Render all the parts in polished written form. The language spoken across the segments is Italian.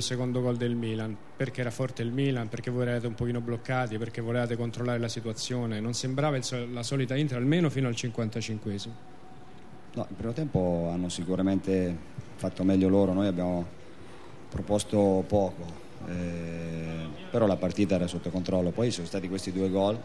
secondo gol del Milan, perché era forte il Milan, perché voi eravate un pochino bloccati, perché volevate controllare la situazione, non sembrava la solita Inter almeno fino al 55esimo. No, il primo tempo hanno sicuramente fatto meglio loro, noi abbiamo proposto poco, però la partita era sotto controllo, poi sono stati questi 2 gol,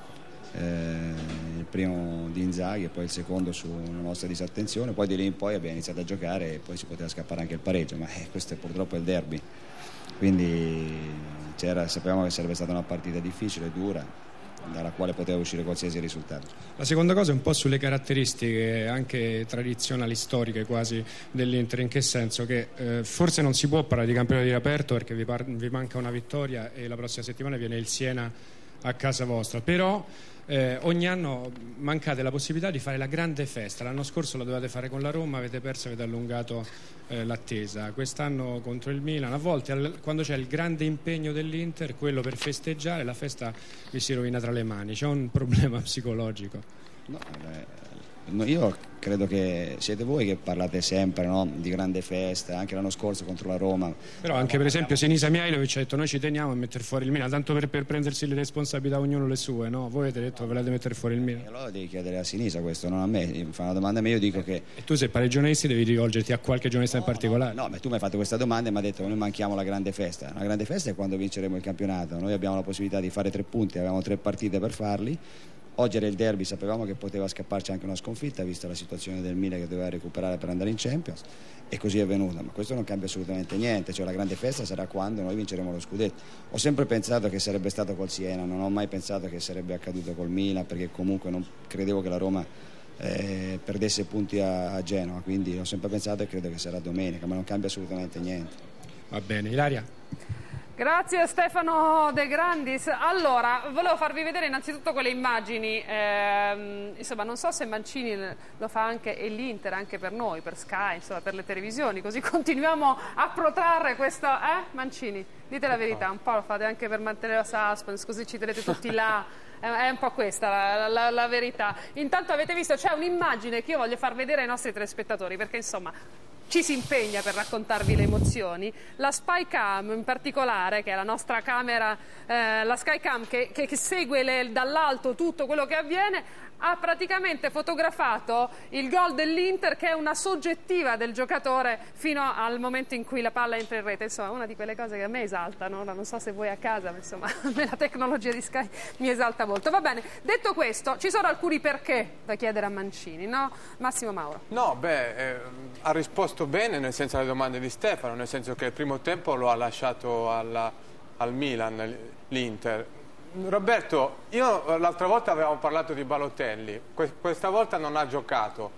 il primo di Inzaghi e poi il secondo su una nostra disattenzione, poi di lì in poi abbiamo iniziato a giocare e poi si poteva scappare anche il pareggio, ma questo è purtroppo il derby, quindi sapevamo che sarebbe stata una partita difficile, dura, dalla quale poteva uscire qualsiasi risultato. La seconda cosa è un po' sulle caratteristiche anche tradizionali, storiche quasi dell'Inter, in che senso che forse non si può parlare di campionato di riaperto perché vi manca una vittoria e la prossima settimana viene il Siena a casa vostra, però ogni anno mancate la possibilità di fare la grande festa. L'anno scorso la dovevate fare con la Roma, avete perso, avete allungato l'attesa. Quest'anno contro il Milan, a volte quando c'è il grande impegno dell'Inter, quello per festeggiare, la festa vi si rovina tra le mani. C'è un problema psicologico? No, io credo che siete voi che parlate sempre, no, di grande festa, anche l'anno scorso contro la Roma. Però anche per esempio Sinisa Mihajlovic ha detto noi ci teniamo a mettere fuori il Milan, tanto per prendersi le responsabilità ognuno le sue, no? Voi avete detto che volete mettere fuori il Milan. Allora devi chiedere a Sinisa questo, non a me, mi fa una domanda a me, io dico che... E tu se parli ai giornalisti devi rivolgerti a qualche giornalista in particolare. No, ma tu mi hai fatto questa domanda e mi hai detto che noi manchiamo la grande festa. La grande festa è quando vinceremo il campionato, noi abbiamo la possibilità di fare 3 punti, avevamo 3 partite per farli. Oggi era il derby, sapevamo che poteva scapparci anche una sconfitta vista la situazione del Milan che doveva recuperare per andare in Champions e così è venuta, ma questo non cambia assolutamente niente, cioè la grande festa sarà quando noi vinceremo lo scudetto. Ho sempre pensato che sarebbe stato col Siena, non ho mai pensato che sarebbe accaduto col Milan, perché comunque non credevo che la Roma perdesse punti a Genova, quindi ho sempre pensato e credo che sarà domenica, ma non cambia assolutamente niente. Va bene, Ilaria. Grazie Stefano De Grandis. Allora, volevo farvi vedere innanzitutto quelle immagini, insomma non so se Mancini lo fa anche e l'Inter anche per noi, per Sky, insomma per le televisioni, così continuiamo a protrarre questo, Mancini? Dite la verità, un po' lo fate anche per mantenere la suspense, così ci tenete tutti là, è un po' questa la verità. Intanto avete visto, c'è un'immagine che io voglio far vedere ai nostri telespettatori, perché insomma... ci si impegna per raccontarvi le emozioni. La Spycam in particolare, che è la nostra camera, la Skycam che segue dall'alto tutto quello che avviene, ha praticamente fotografato il gol dell'Inter, che è una soggettiva del giocatore fino al momento in cui la palla entra in rete. Insomma, una di quelle cose che a me esaltano, non so se voi a casa, ma insomma a me la tecnologia di Sky mi esalta molto. Va bene, detto questo, ci sono alcuni perché da chiedere a Mancini, no? Massimo Mauro. No, ha risposto bene, nel senso alle domande di Stefano, nel senso che il primo tempo lo ha lasciato al Milan, l'Inter. Roberto, io l'altra volta avevamo parlato di Balotelli, questa volta non ha giocato,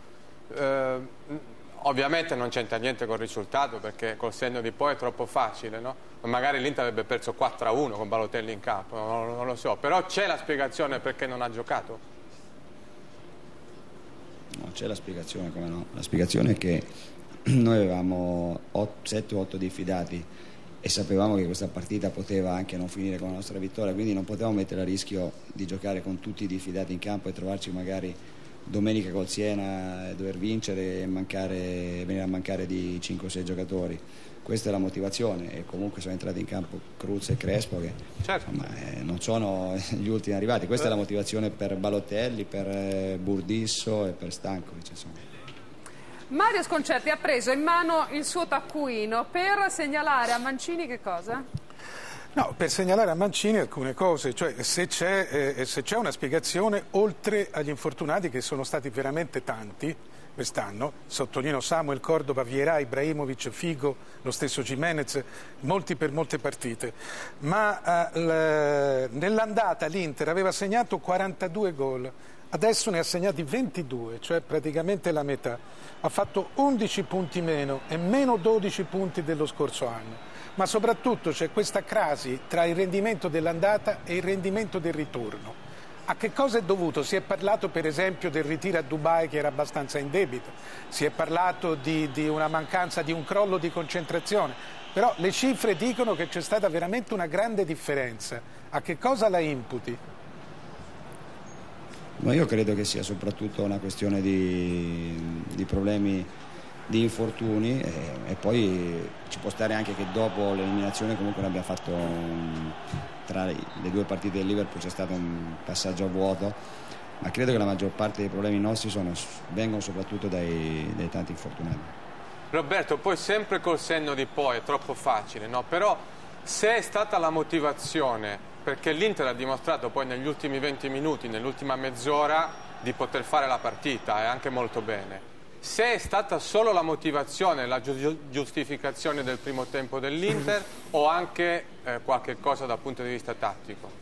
ovviamente non c'entra niente col risultato perché col senno di poi è troppo facile, no? Magari l'Inter avrebbe perso 4-1 con Balotelli in campo, non lo so, però c'è la spiegazione perché non ha giocato? No, c'è la spiegazione, come no? La spiegazione è che noi avevamo 7-8 diffidati e sapevamo che questa partita poteva anche non finire con la nostra vittoria, quindi non potevamo mettere a rischio di giocare con tutti i diffidati in campo e trovarci magari domenica col Siena e dover vincere e venire a mancare di 5-6 giocatori. Questa è la motivazione e comunque sono entrati in campo Cruz e Crespo che certo. Non sono gli ultimi arrivati. Questa è la motivazione per Balotelli, per Burdisso e per Stankovic, insomma. Mario Sconcerti ha preso in mano il suo taccuino per segnalare a Mancini che cosa? No, per segnalare a Mancini alcune cose, cioè se c'è una spiegazione oltre agli infortunati che sono stati veramente tanti quest'anno, sottolineo Samuel, Cordova, Vieira, Ibrahimovic, Figo, lo stesso Gimenez, molti per molte partite, ma nell'andata l'Inter aveva segnato 42 gol, adesso ne ha segnati 22, cioè praticamente la metà, ha fatto 11 punti meno e meno 12 punti dello scorso anno. Ma soprattutto c'è questa crasi tra il rendimento dell'andata e il rendimento del ritorno. A che cosa è dovuto? Si è parlato per esempio del ritiro a Dubai che era abbastanza in debito, si è parlato di una mancanza, di un crollo di concentrazione, però le cifre dicono che c'è stata veramente una grande differenza. A che cosa la imputi? Ma io credo che sia soprattutto una questione di problemi di infortuni e poi ci può stare anche che dopo l'eliminazione comunque noi abbiamo fatto tra le due partite del Liverpool c'è stato un passaggio a vuoto, ma credo che la maggior parte dei problemi nostri vengono soprattutto dai tanti infortunati. Roberto, poi sempre col senno di poi è troppo facile, no? Però se è stata la motivazione, perché l'Inter ha dimostrato poi negli ultimi 20 minuti, nell'ultima mezz'ora, di poter fare la partita e anche molto bene. Se è stata solo la motivazione, la giustificazione del primo tempo dell'Inter o anche qualche cosa dal punto di vista tattico?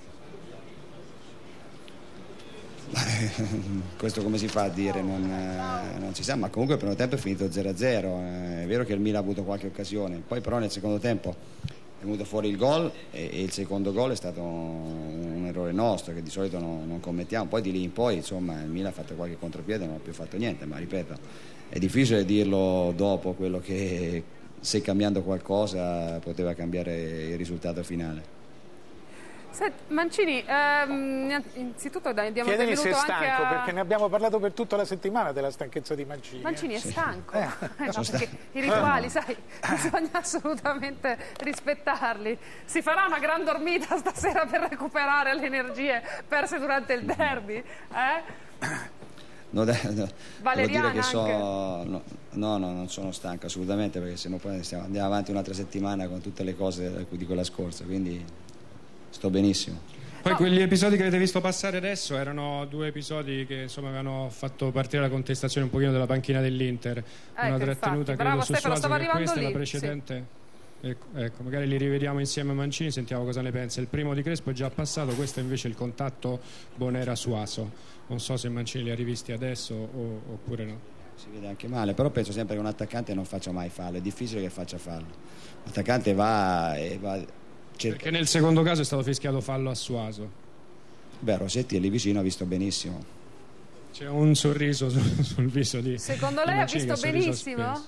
Questo come si fa a dire? Non si sa, ma comunque il primo tempo è finito 0-0. È vero che il Milan ha avuto qualche occasione, poi però nel secondo tempo è venuto fuori il gol e il secondo gol è stato un errore nostro che di solito non commettiamo. Poi di lì in poi insomma il Milan ha fatto qualche contropiede, non ha più fatto niente, ma ripeto è difficile dirlo dopo quello che se cambiando qualcosa poteva cambiare il risultato finale. Mancini, innanzitutto diamo il Chiedegli se è benvenuto stanco, anche perché ne abbiamo parlato per tutta la settimana della stanchezza di Mancini. Mancini è stanco, no, perché i rituali, sai, bisogna assolutamente rispettarli. Si farà una gran dormita stasera per recuperare le energie perse durante il derby? No, Valeriana dire che non sono stanco assolutamente, perché sennò poi andiamo avanti un'altra settimana con tutte le cose di quella scorsa, quindi sto benissimo. Poi quegli episodi che avete visto passare adesso erano due episodi che insomma avevano fatto partire la contestazione un pochino della panchina dell'Inter, una trattenuta credo su Suazo, che questa è la precedente. Sì. Ecco, magari li rivediamo insieme a Mancini, sentiamo cosa ne pensa. Il primo di Crespo è già passato, questo è invece il contatto Bonera-Suaso. Non so se Mancini li ha rivisti adesso oppure no. Si vede anche male, però penso sempre che un attaccante non faccia mai fallo, è difficile che faccia fallo. L'attaccante va perché nel secondo caso è stato fischiato fallo a Suaso. Beh, Rossetti è lì vicino, ha visto benissimo. C'è un sorriso sul viso di Secondo lei Mancini, ha visto benissimo?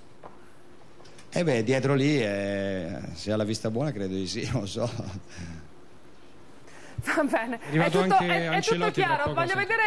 Dietro lì se ha la vista buona credo di sì, non so. Va bene, È arrivato è tutto anche chiaro, Ancelotti. voglio vedere